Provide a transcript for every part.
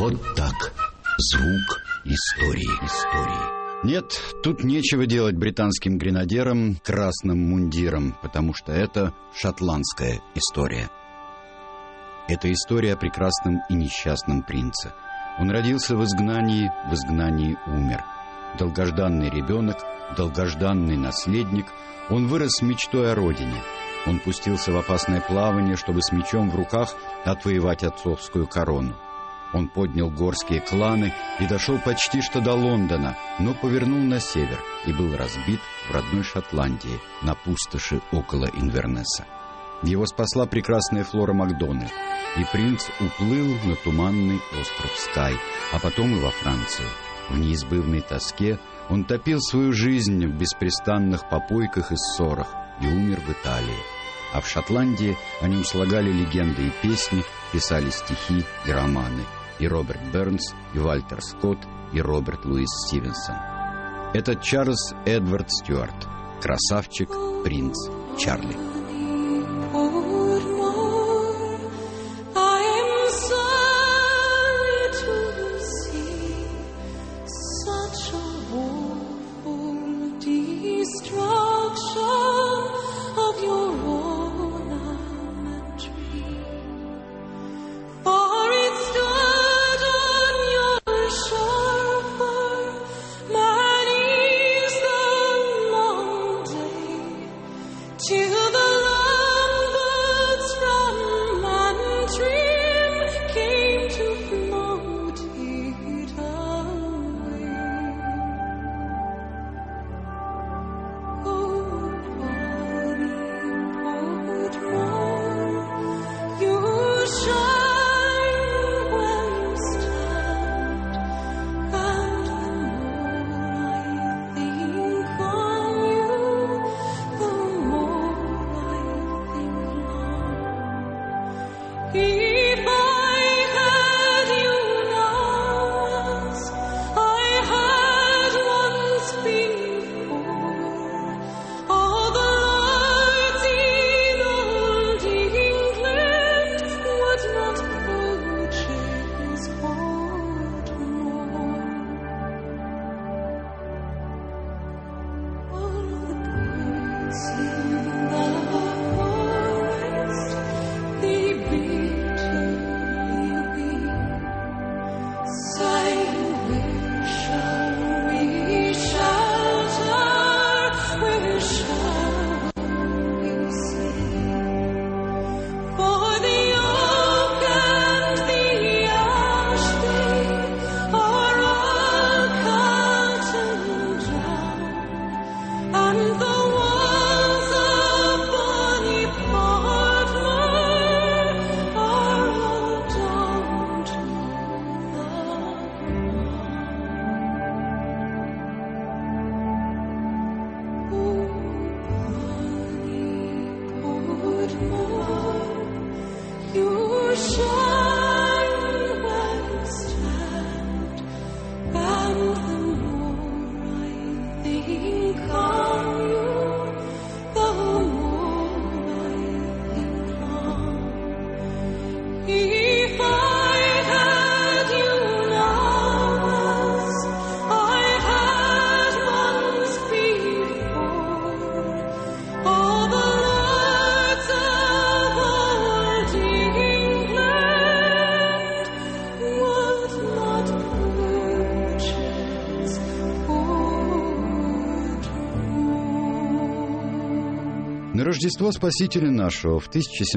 Вот так. Звук истории. Нет, тут нечего делать британским гренадерам красным мундиром, потому что это шотландская история. Это история о прекрасном и несчастном принце. Он родился в изгнании умер. Долгожданный ребенок, долгожданный наследник, он вырос с мечтой о родине. Он пустился в опасное плавание, чтобы с мечом в руках отвоевать отцовскую корону. Он поднял горские кланы и дошел почти что до Лондона, но повернул на север и был разбит в родной Шотландии, на пустоши около Инвернесса. Его спасла прекрасная Флора Макдональд, и принц уплыл на туманный остров Скай, а потом и во Францию. В неизбывной тоске он топил свою жизнь в беспрестанных попойках и ссорах и умер в Италии. А в Шотландии о нем слагали легенды и песни, писали стихи и романы. И Роберт Бернс, и Вальтер Скотт, и Роберт Луис Стивенсон. Это Чарльз Эдвард Стюарт, красавчик, принц Чарли. На Рождество Спасителя нашего в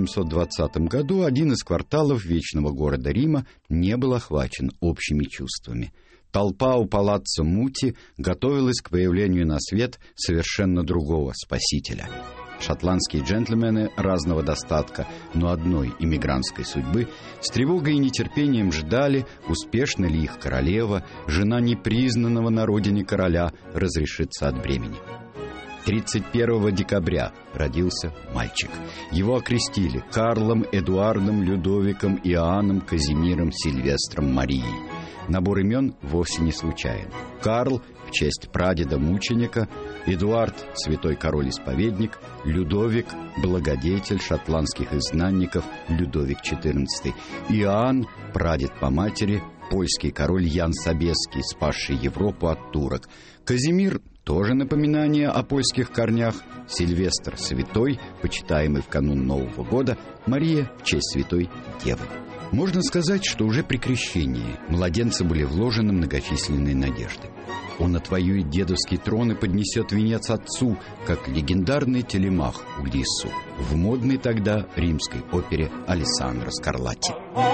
1720 году один из кварталов вечного города Рима не был охвачен общими чувствами. Толпа у палаццо Мути готовилась к появлению на свет совершенно другого Спасителя. Шотландские джентльмены разного достатка, но одной иммигрантской судьбы, с тревогой и нетерпением ждали, успешно ли их королева, жена непризнанного на родине короля, разрешится от бремени. 31 декабря родился мальчик. Его окрестили Карлом, Эдуардом, Людовиком, Иоанном, Казимиром, Сильвестром, Марией. Набор имен вовсе не случайен. Карл в честь прадеда-мученика, Эдуард – святой король-исповедник, Людовик – благодетель шотландских изгнанников, Людовик XIV, Иоанн – прадед по матери, польский король Ян Собеский, спасший Европу от турок, Казимир – тоже напоминание о польских корнях, Сильвестр – святой, почитаемый в канун Нового года, Мария – в честь святой Девы. Можно сказать, что уже при крещении младенцы были вложены многочисленные надежды. Он отвоюет дедовский трон и поднесет венец отцу, как легендарный Телемах Улиссу в модной тогда римской опере Алессандро Скарлатти.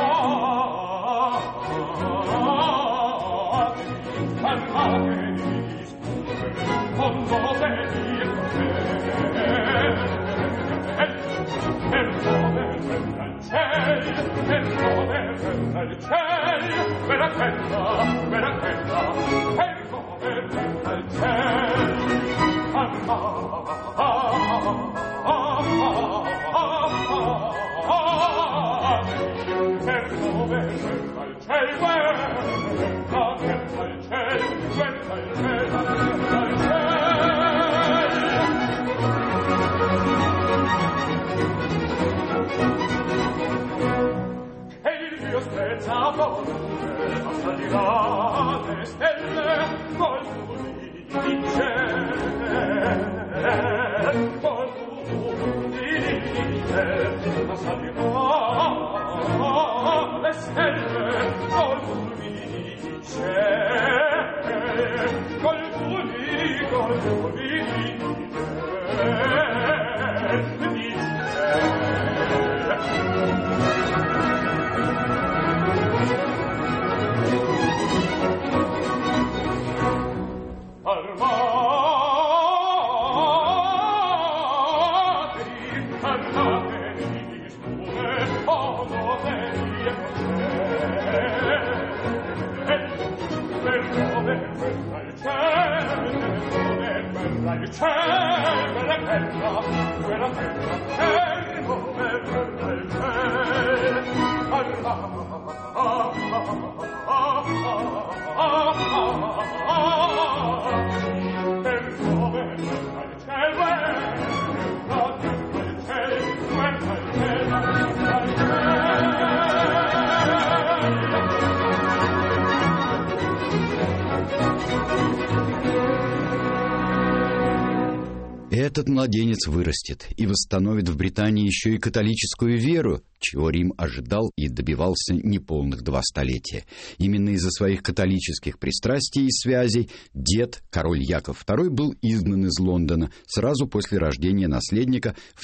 Этот младенец вырастет и восстановит в Британии еще и католическую веру, чего Рим ожидал и добивался неполных 2 столетия. Именно из-за своих католических пристрастий и связей дед, король Яков II, был изгнан из Лондона сразу после рождения наследника в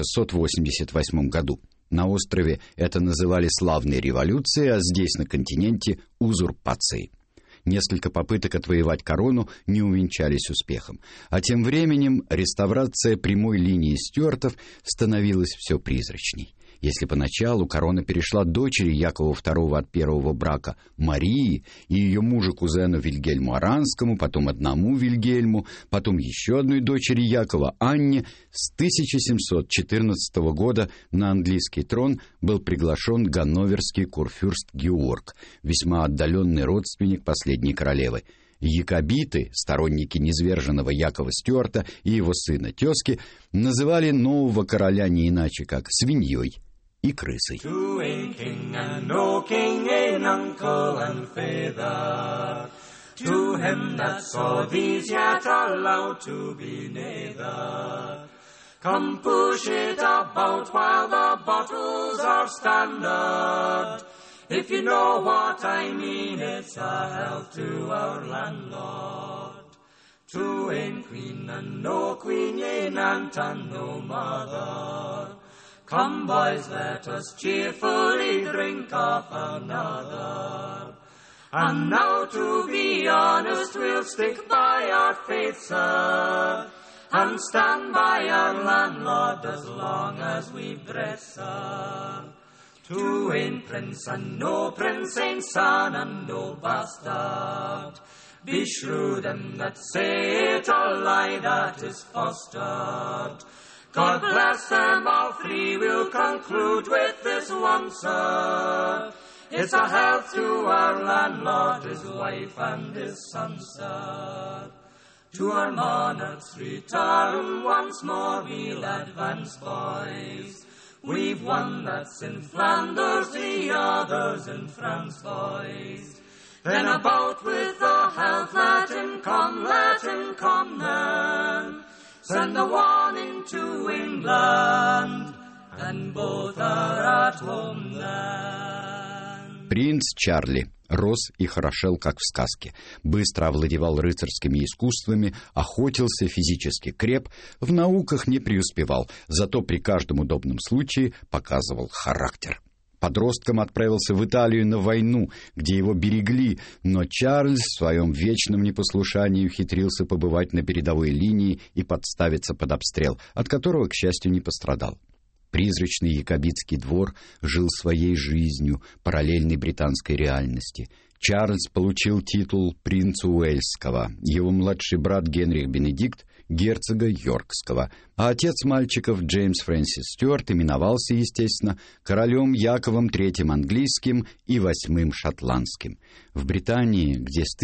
1688 году. На острове это называли славной революцией, а здесь, на континенте, узурпацией. Несколько попыток отвоевать корону не увенчались успехом. А тем временем реставрация прямой линии Стюартов становилась все призрачней. Если поначалу корона перешла дочери Якова II от первого брака Марии и ее мужу-кузену Вильгельму Оранскому, потом одному Вильгельму, потом еще одной дочери Якова Анне, с 1714 года на английский трон был приглашен ганноверский курфюрст Георг, весьма отдаленный родственник последней королевы. Якобиты, сторонники низверженного Якова Стюарта и его сына-тезки, называли нового короля не иначе как свиньей и крысой. To a king and no king, an uncle and father. To him that saw these yet allowed to be neither. Come push it about while the bottles are standard. If you know what I mean, it's a health to our landlord. To a queen and no queen, an aunt and no mother. Come, boys, let us cheerfully drink of another. And now, to be honest, we'll stick by our faith, sir, and stand by our landlord as long as we breath, sir. To a prince and no prince, a son and no bastard. Beshrew them that say it, a lie that is fostered. God bless them all three, we'll conclude with this one, sir. It's a health to our landlord, his wife and his son, sir. To our monarch's return once more we'll advance, boys. We've one that's in Flanders, the other's in France, boys. Then about with the health, let him come then. Send the warning to England, and both are at home then. Принц Чарли рос и хорошел, как в сказке. Быстро овладевал рыцарскими искусствами, охотился, физически креп, в науках не преуспевал, зато при каждом удобном случае показывал характер. Подростком отправился в Италию на войну, где его берегли, но Чарльз в своем вечном непослушании ухитрился побывать на передовой линии и подставиться под обстрел, от которого, к счастью, не пострадал. Призрачный якобитский двор жил своей жизнью, параллельной британской реальности. Чарльз получил титул принца Уэльского, его младший брат Генрих Бенедикт — герцога Йоркского, а отец мальчиков Джеймс Фрэнсис Стюарт именовался, естественно, королем Яковом III английским и VIII шотландским. В Британии, где с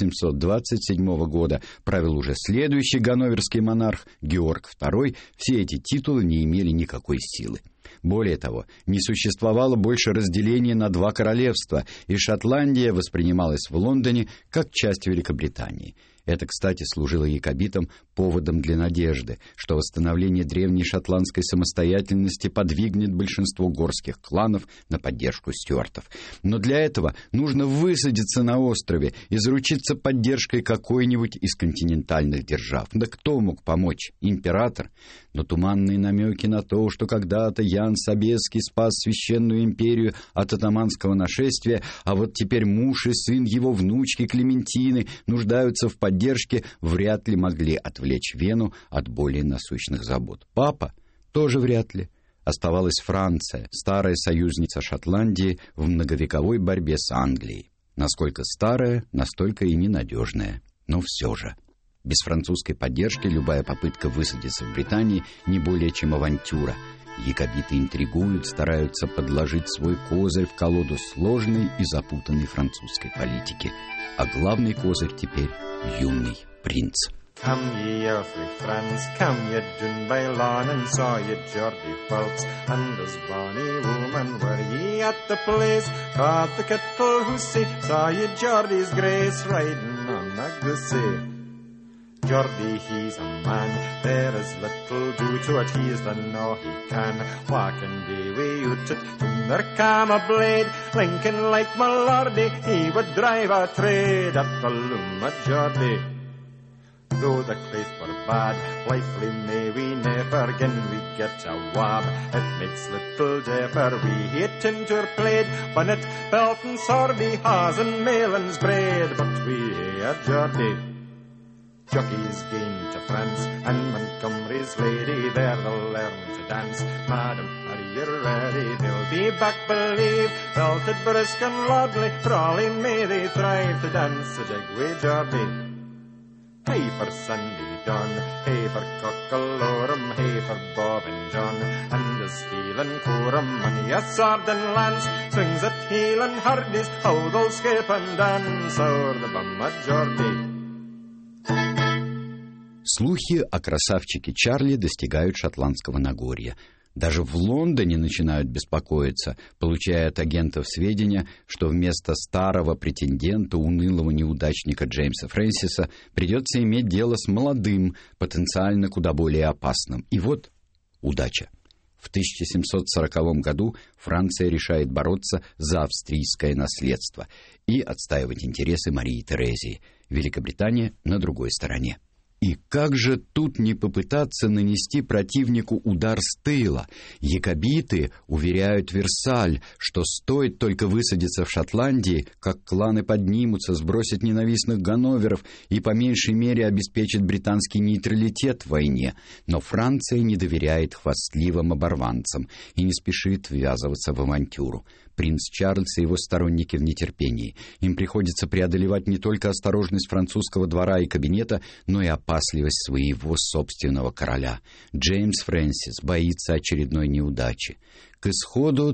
1727 года правил уже следующий ганноверский монарх Георг II, все эти титулы не имели никакой силы. Более того, не существовало больше разделения на два королевства, и Шотландия воспринималась в Лондоне как часть Великобритании. Это, кстати, служило якобитам поводом для надежды, что восстановление древней шотландской самостоятельности подвигнет большинство горских кланов на поддержку стюартов. Но для этого нужно высадиться на острове и заручиться поддержкой какой-нибудь из континентальных держав. Да кто мог помочь? Император? Но туманные намеки на то, что когда-то Ян Собеский спас священную империю от атаманского нашествия, а вот теперь муж и сын его внучки Клементины нуждаются в поддержке, вряд ли могли отвлечь Вену от более насущных забот. Папа? Тоже вряд ли. Оставалась Франция, старая союзница Шотландии в многовековой борьбе с Англией. Насколько старая, настолько и ненадежная. Но все же. Без французской поддержки любая попытка высадиться в Британии не более чем авантюра. Якобиты интригуют, стараются подложить свой козырь в колоду сложной и запутанной французской политики. А главный козырь теперь — юный принц. Come ye earthly friends, come ye doon by lawn, and saw ye Geordie Phelps and his bonny woman. Were ye at the place called the Kettle Hussy? Saw ye Geordie's grace riding on a goosey? Geordie, he's a man, there is little due to it, he's done all he can. Walking day way out it, when there came a blade, Lincoln like my lordy, he would drive a trade at the loom of Geordie. Though the claith were bad, blithely may we never again we get a wab. It makes little differ, we hate into our plate, bonnet, belt and sordy, haws and malin's bread, but we hae a Geordie. Jockeys gain to France, and Montgomery's lady, there they'll learn to dance. Madam, are you ready? They'll be back, believe, belted, brisk and lordly, Raleigh may they thrive to dance a jig with Geordie. Hey for Sandy Don, hey for Cockalorum, hey for Bob and John, and his heel and coram, and yes, sword and lance, swings at heel and hardies, how they'll skip and dance o'er the bum of Geordie. Слухи о красавчике Чарли достигают шотландского Нагорья. Даже в Лондоне начинают беспокоиться, получая от агентов сведения, что вместо старого претендента, унылого неудачника Джеймса Фрэнсиса, придется иметь дело с молодым, потенциально куда более опасным. И вот удача. В 1740 году Франция решает бороться за австрийское наследство и отстаивать интересы Марии Терезии. Великобритания на другой стороне. И как же тут не попытаться нанести противнику удар с тыла? Якобиты уверяют Версаль, что стоит только высадиться в Шотландии, как кланы поднимутся, сбросят ненавистных ганноверов и по меньшей мере обеспечат британский нейтралитет в войне. Но Франция не доверяет хвастливым оборванцам и не спешит ввязываться в авантюру. Принц Чарльз и его сторонники в нетерпении. Им приходится преодолевать не только осторожность французского двора и кабинета, но и опасливость своего собственного короля. Джеймс Фрэнсис боится очередной неудачи. К исходу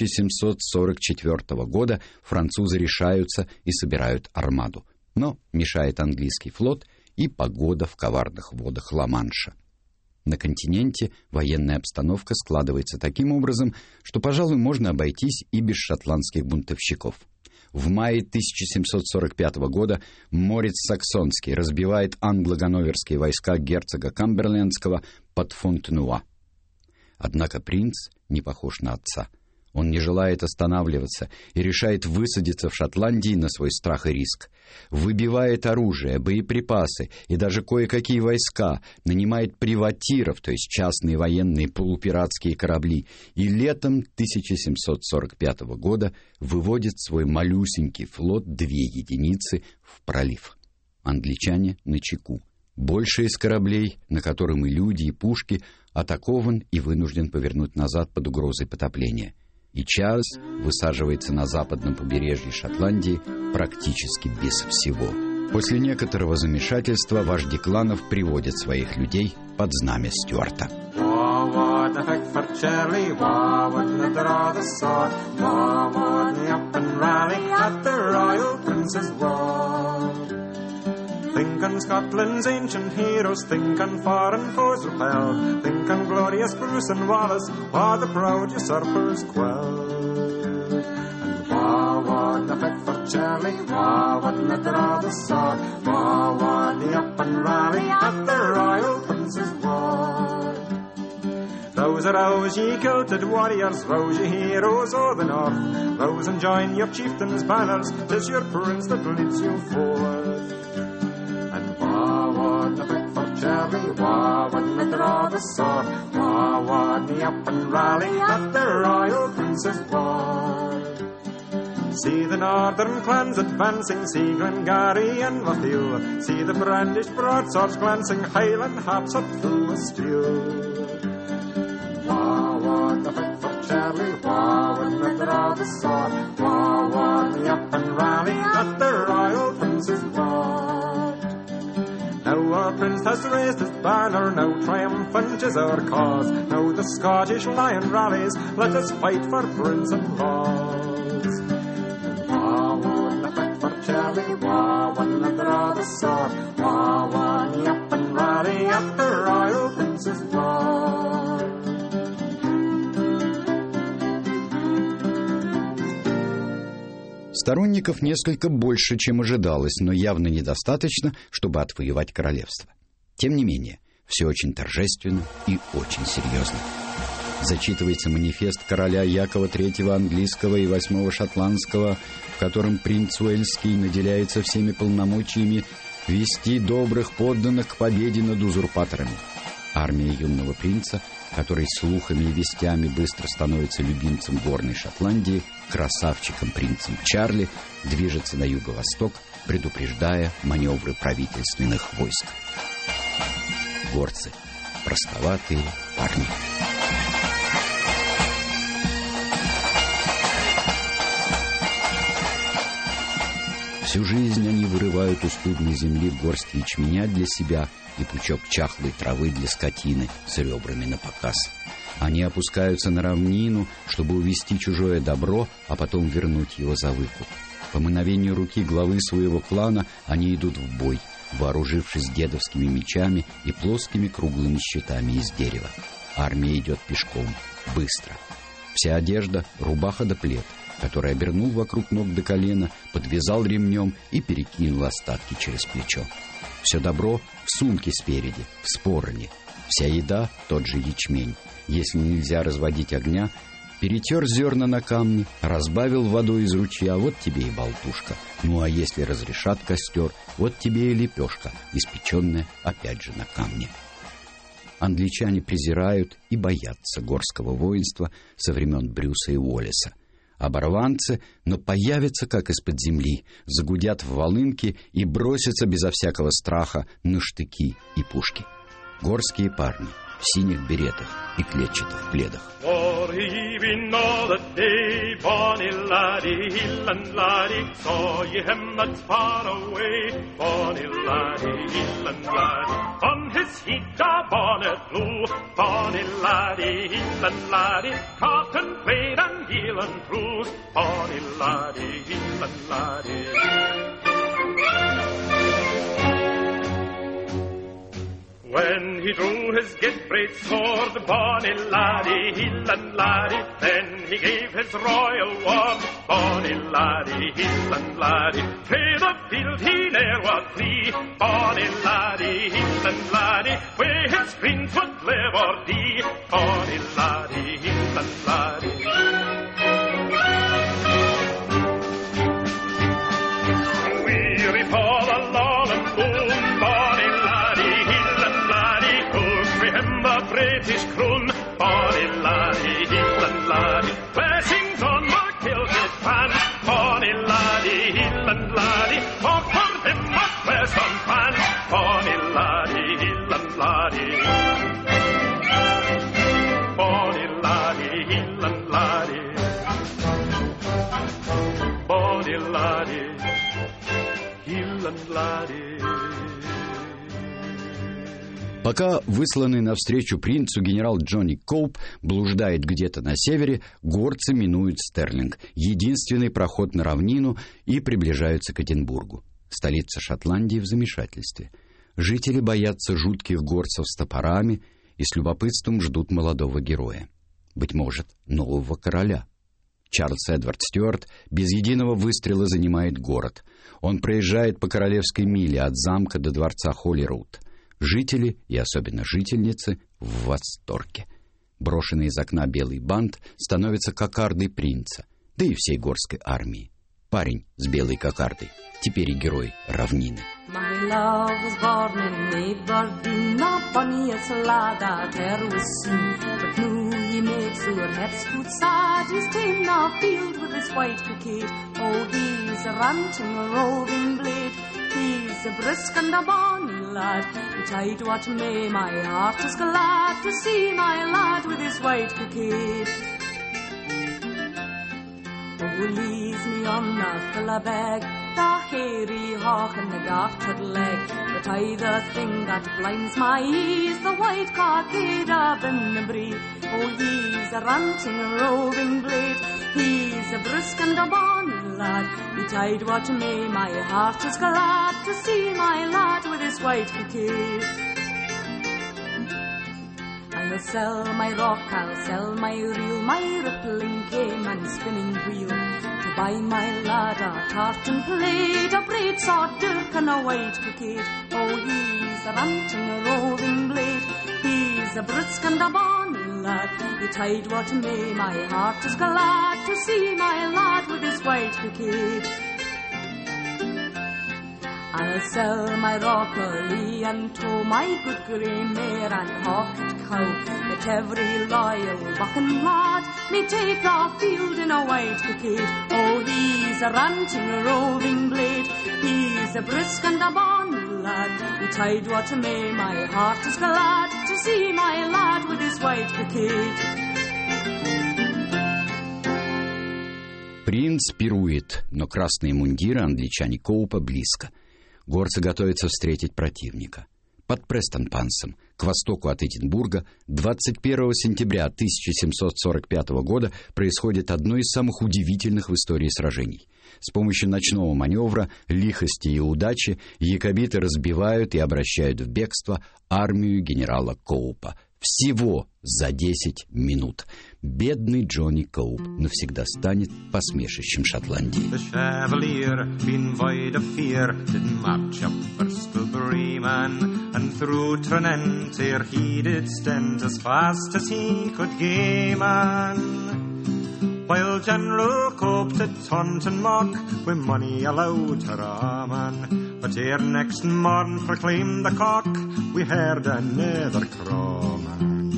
1744 года французы решаются и собирают армаду. Но мешает английский флот и погода в коварных водах Ла-Манша. На континенте военная обстановка складывается таким образом, что, пожалуй, можно обойтись и без шотландских бунтовщиков. В мае 1745 года Морец Саксонский разбивает англо-ганноверские войска герцога Камберлендского под Фонтенуа. Однако принц не похож на отца. Он не желает останавливаться и решает высадиться в Шотландии на свой страх и риск. Выбивает оружие, боеприпасы и даже кое-какие войска, нанимает приватиров, то есть частные военные полупиратские корабли, и летом 1745 года выводит свой малюсенький флот 2 единицы в пролив. Англичане начеку. Больший из кораблей, на котором и люди, и пушки, атакован и вынужден повернуть назад под угрозой потопления. И Чарльз высаживается на западном побережье Шотландии практически без всего. После некоторого замешательства вожди кланов приводят своих людей под знамя Стюарта. Think on Scotland's ancient heroes, think on foreign foes repelled, think on glorious Bruce and Wallace, while the proud usurpers quelled. And wad the fight for Charlie, wad the draw the sword, wad the up and rally at the royal prince's ward. Rouse, ye kilted warriors, rouse, ye heroes o' the north, rouse and join your chieftains' banners, 'tis your prince that leads you forth. Charlie, wad the draw the sword, wad the up and rally at the royal prince's ward. See the northern clans advancing, see Glengarry and Lothiel, see the brandished broadswords glancing, Highland harps up through the steel. Wad the fight for Charlie, wad the draw the sword, wad the up and rally at the royal prince's ward. Now our prince has raised his banner, now triumphant is our cause. Now the Scottish lion rallies, let us fight for prince and laws. Wad the fight for Charlie, wad the draw the sword, wad the up and rally at the royal prince's ward. Сторонников несколько больше, чем ожидалось, но явно недостаточно, чтобы отвоевать королевство. Тем не менее, все очень торжественно и очень серьезно. Зачитывается манифест короля Якова III английского и 8 шотландского, в котором принц Уэльский наделяется всеми полномочиями вести добрых подданных к победе над узурпаторами. Армия юного принца, который слухами и вестями быстро становится любимцем горной Шотландии, красавчиком принцем Чарли, движется на юго-восток, предупреждая маневры правительственных войск. Горцы — простоватые парни. Всю жизнь они вырывают у студной земли горсть ячменя для себя и пучок чахлой травы для скотины с ребрами напоказ. Они опускаются на равнину, чтобы увести чужое добро, а потом вернуть его за выкуп. По мановению руки главы своего клана они идут в бой, вооружившись дедовскими мечами и плоскими круглыми щитами из дерева. Армия идет пешком, быстро. Вся одежда — рубаха да плед, который обернул вокруг ног до колена, подвязал ремнем и перекинул остатки через плечо. Все добро в сумке спереди, в спороне. Вся еда — тот же ячмень. Если нельзя разводить огня, перетер зерна на камни, разбавил водой из ручья, вот тебе и болтушка. Ну а если разрешат костер, вот тебе и лепешка, испеченная опять же на камне. Англичане презирают и боятся горского воинства со времен Брюса и Уоллеса. Оборванцы, но появятся как из-под земли, загудят в волынке и бросятся безо всякого страха на штыки и пушки. Горские парни, в синих беретах и клетчатых пледах. For even all the day, bonny laddie, hill and laddie, saw ye him that's far away, bonny laddie, hill and laddie. On his heat a bonnet blew, bonny laddie, hill and laddie, contemplate and heel and cruise, bonny laddie, hill and laddie. When he drew his gilt-braid sword, bonny laddie, hill and laddie, then he gave his royal word, bonny laddie, hill and laddie. Frae the field he ne'er would flee, bonny laddie, hill and laddie, where his friends would live or die, bonny laddie, hill and laddie. Weary for the lull and boom, bonny laddie, hill and laddie, cook for him the British croon, bonny laddie, hill and laddie. Blessings on the kilted pan, bonny laddie, hill and laddie, for them a pleasant pan, bonny laddie, hill and laddie. Bonny laddie, hill and laddie, bonny laddie, hill and laddie. Пока высланный навстречу принцу генерал Джонни Коуп блуждает где-то на севере, горцы минуют Стерлинг, единственный проход на равнину, и приближаются к Эдинбургу. Столица Шотландии в замешательстве. Жители боятся жутких горцев с топорами и с любопытством ждут молодого героя. Быть может, нового короля. Чарльз Эдвард Стюарт без единого выстрела занимает город. Он проезжает по Королевской миле от замка до дворца Холли-Роуд. Жители, и особенно жительницы, в восторге. Брошенный из окна белый бант становится кокардой принца, да и всей горской армии. Парень с белой кокардой, теперь и герой равнины. My love was born in Aberdeen, the bonniest lad that e'er was seen. But now he makes our heads good sad. He's ta'en the field with his white cockade. Oh, he's a ranting, roving blade. He's a brisk and a bonny lad. Betide what may, my heart is glad to see my lad with his white cockade. Oh, leaves me on the fillabeg, the hairy hawk and the gartered leg. But I the thing that blinds my eyes, the white cockade up in the bree. Oh, he's a ranting, roving blade. He's a brisk and a bonny lad. Betide what may, my heart is glad to see my lad with his white cockade. I'll sell my rock, I'll sell my reel, my rippling game and spinning wheel, to buy my lad a tartan plate, a braid sword dirk and a white cockade. Oh, he's a ranting, a roving blade. He's a brisk and a bonny lad. Betide what may, my heart is glad to see my lad with his white cockade. I'll sell my rockery and tow, my good grey mare and hawked cow, that every loyal bucking lad may take a field in a white cockade. Oh, he's a ranting, a roving blade. He's a brisk and a bonny lad. Betide what may, my heart is glad to see my lad with his white cockade. Принц пирует, но красные мундиры англичане Коупа близко. Горцы готовятся встретить противника. Под Престон-Пансом, к востоку от Эдинбурга, 21 сентября 1745 года происходит одно из самых удивительных в истории сражений. С помощью ночного маневра, лихости и удачи якобиты разбивают и обращают в бегство армию генерала Коупа. Всего за 10 минут. Бедный Джонни Коуп навсегда станет посмешищем Шотландии. The Chevalier, being void of fear, did march up Bristol Bremen, and through Trinentir he did stend as fast as he could gain man. While General Cope did taunt and mock, with money allowed her a man. But ere next morn proclaimed the cock, we heard another crow man.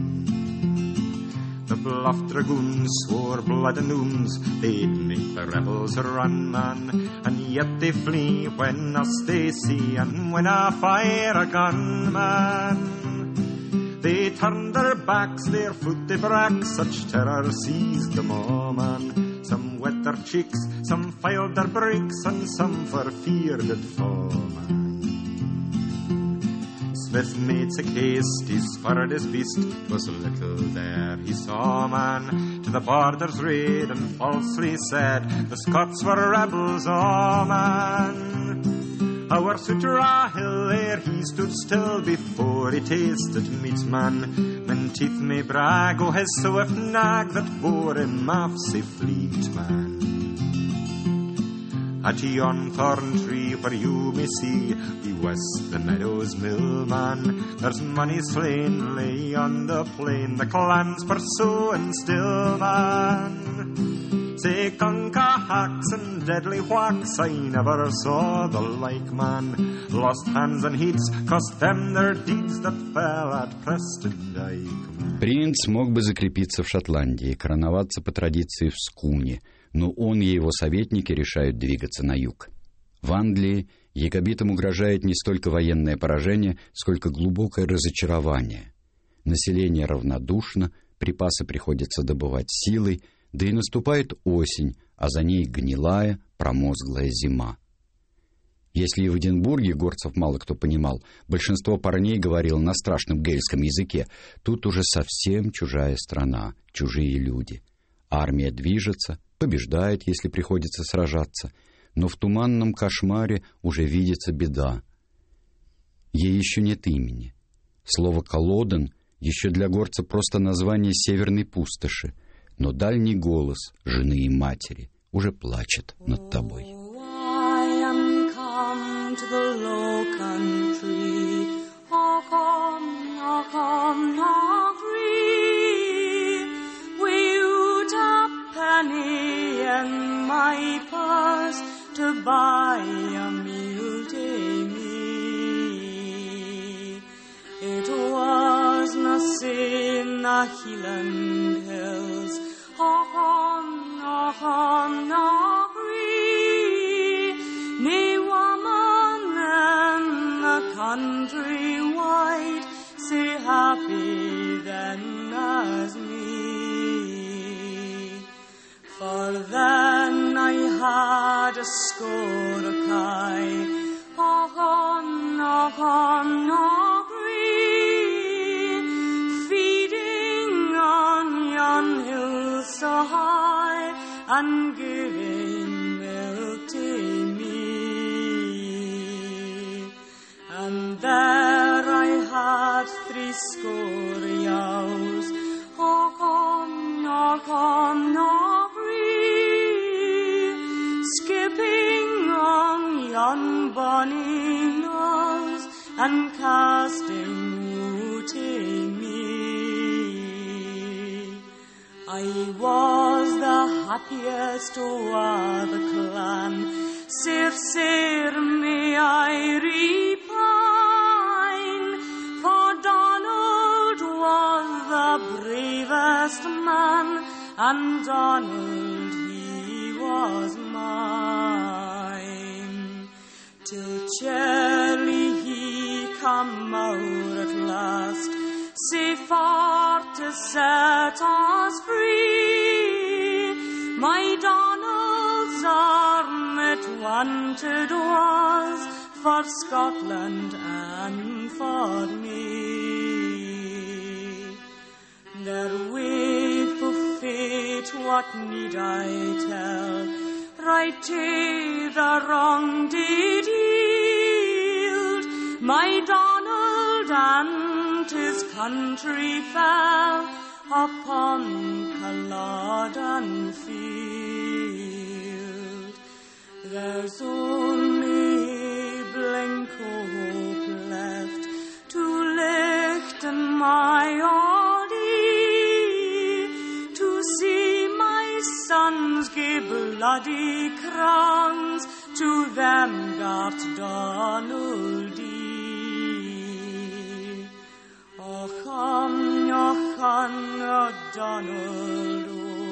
The bluff dragoons swore blood and wounds, they'd make the rebels run, man. And yet they flee when us they see, and when I fire a gun, man. They turned their backs, their foot they brak, such terror seized them all, man. Some wet their cheeks, some filed their brakes, and some for fear did fall, man. Smith made sick haste, he spurred his beast, 'twas little there he saw, man. To the borders raid and falsely said, the Scots were rebels, oh, man. Our Sutra hill there he stood still before he tasted meat, man. Menteith may brag o' his swift nag that bore him off sae fleet, man. At yon thorn tree where you may see the West, the Meadows mill, man, there's money slain lay on the plain, the clans pursuing still, man. Say conca hacks and deadly whacks, I never saw the like, man. Lost hands and heats cost them their deeds that fell at Preston Dyke, man. Принц мог бы закрепиться в Шотландии, короноваться по традиции в Скуне, но он и его советники решают двигаться на юг. В Англии якобитам угрожает не столько военное поражение, сколько глубокое разочарование. Население равнодушно, припасы приходится добывать силой, да и наступает осень, а за ней гнилая, промозглая зима. Если и в Эдинбурге горцев мало кто понимал, большинство парней говорило на страшном гельском языке, тут уже совсем чужая страна, чужие люди. Армия движется, побеждает, если приходится сражаться, но в туманном кошмаре уже видится беда. Ей еще нет имени. Слово «Колоден» еще для горца просто название северной пустоши, но дальний голос жены и матери уже плачет над тобой. In my purse to buy a meal to me. It was na sin na Highland hills, na free, ne woman in the country wide, say happy then as me. For then I had a score of kye, feeding on yon hill so high, and giving milk to me. And there I had 80 ewes, skipping on yon bonny knolls and casting mooting me. I was the happiest o'er the clan, sir may I repine, for Donald was the bravest man, and Donald he was mine. Till Charlie he come out at last, sae far to set us free. My Donald's arm it wanted was for Scotland and for me. Their waeful fate, what need I tell? Right to the wrong did yield. My Donald and his country fell upon Culloden field. There's only blink hope left to lichten my Audie, to see my sons give bloody crowns to them got Donaldie. Ochon, Donald,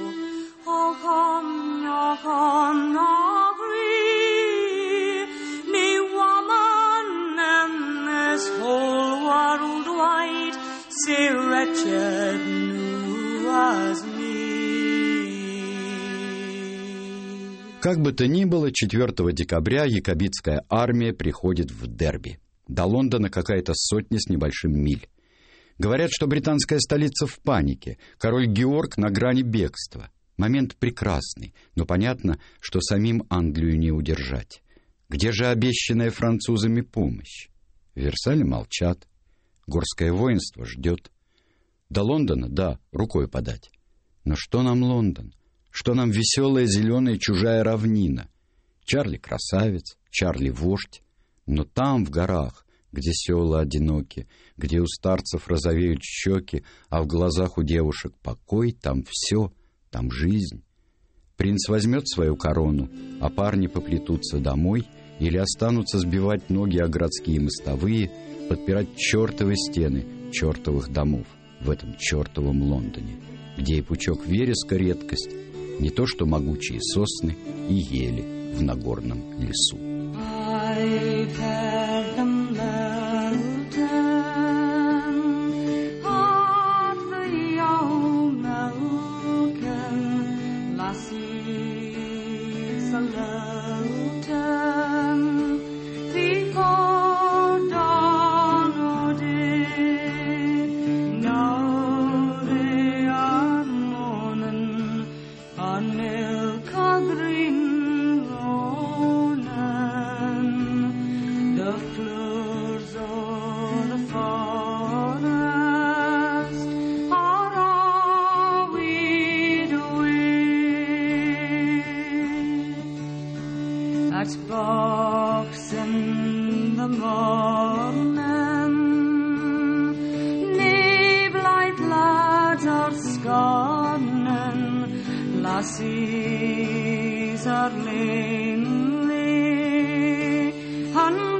ochon, Aubrey, ne woman in this whole world wide, say ready Как бы то ни было, 4 декабря якобитская армия приходит в Дерби. До Лондона какая-то сотня с небольшим миль. Говорят, что британская столица в панике, король Георг на грани бегства. Момент прекрасный, но понятно, что самим Англию не удержать. Где же обещанная французами помощь? В Версале молчат. Горское воинство ждет. До Лондона, да, рукой подать. Но что нам Лондон? Что нам веселая зеленая чужая равнина? Чарли красавец, Чарли вождь. Но там, в горах, где села одиноки, где у старцев розовеют щеки, а в глазах у девушек покой, там все, там жизнь. Принц возьмет свою корону, а парни поплетутся домой или останутся сбивать ноги о городские мостовые, подпирать чертовы стены чертовых домов в этом чертовом Лондоне, где и пучок вереска редкость, не то что могучие сосны и ели в Нагорном лесу. I've heard them lilting of the young milking lassies a lilting before dawn o' day. Now they are moaning on milk o' green roaning. The floors of the forest are all weed away. At box in the morning, nae blithe lads are scorning, lassies are lonely, and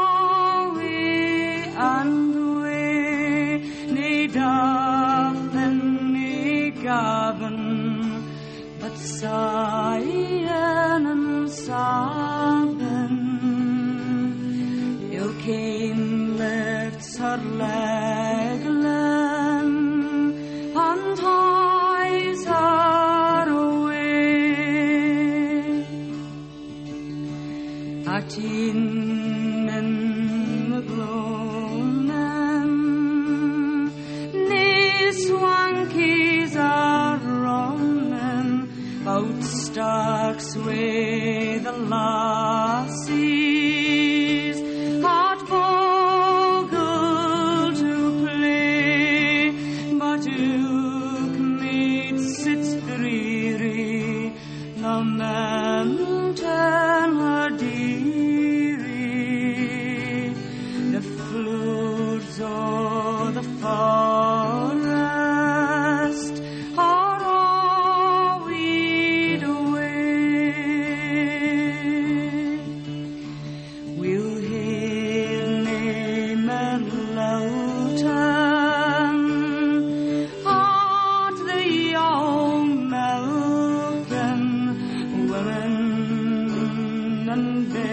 away, nae darling, nae Gavin, but sighing and sobbing. Ilkane lifts her legland and hies her away. Achin in the gloaming, nae swankies are running, out starks wi' the lassies at bogle to play, but Ilkmead sits dreary, the mountain her dearie. The floors o' the forest are all weed away. We'll hail nae men loughton at the young milking, women and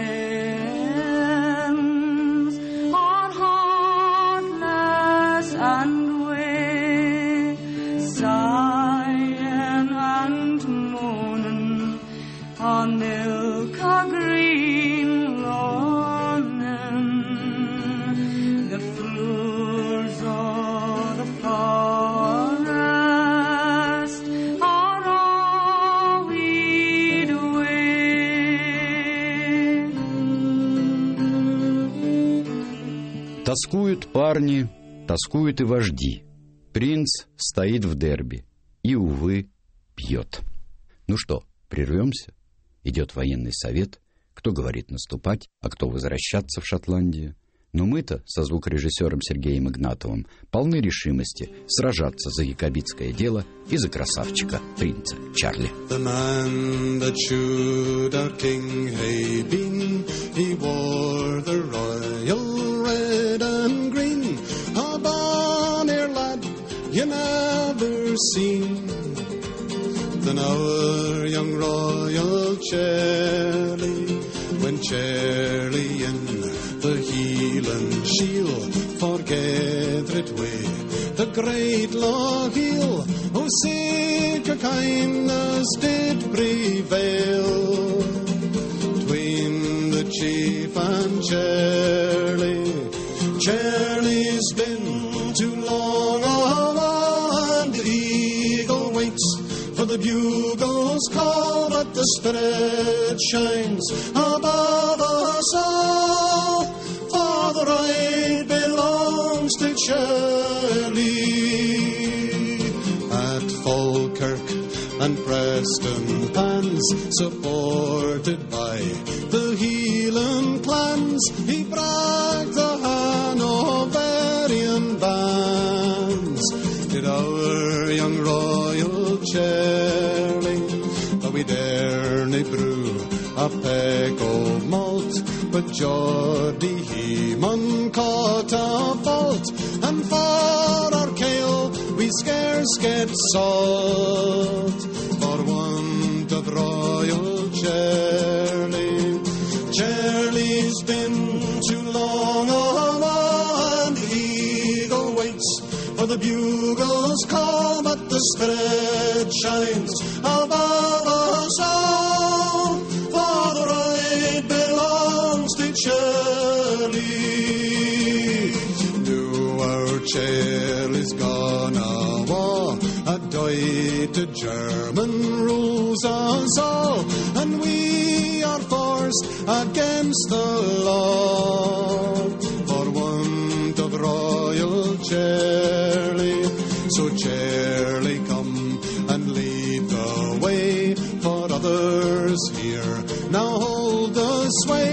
babes are heartless and way, sighing and moaning on milk o' green loaning. The floors o' the forest are all weed away. Тоскуют парни, тоскуют и вожди. Принц стоит в Дерби и, увы, пьет. Ну что, прервемся? Идет военный совет. Кто говорит наступать, а кто возвращаться в Шотландию. Но мы-то со звукорежиссером Сергеем Игнатовым полны решимости сражаться за якобитское дело и за красавчика принца Чарли. The man that should our king hae been, he wore the royal red and green. A bonnier lad you never seen than our young royal Charlie. When Charlie in the Hieland shield forgathered way, the great Lochiel, who sick kindness did prevail. Charlie. Charlie's been too long and the eagle waits for the bugle's call, but the spirit shines above us all, for the ride belongs to Charlie. At Falkirk and Preston Pans, supported by the Hieland clans, he bragged the Hanoverian bands. Did our young Royal Charlie, though we dare nae brew a peg o' malt, but Geordie he mun caught a fault, and for our kale we scarce get salt, for want of Royal Charlie. Charlie's been too long and the eagle waits for the bugle's call, but the spirit shines above us all, for the ride belongs to Charlie. Now our Charlie's gone awa, a die to German rules us all, and we are forced against the law, for want of Royal Charlie. So Charlie, come and lead the way, for others here now hold the sway.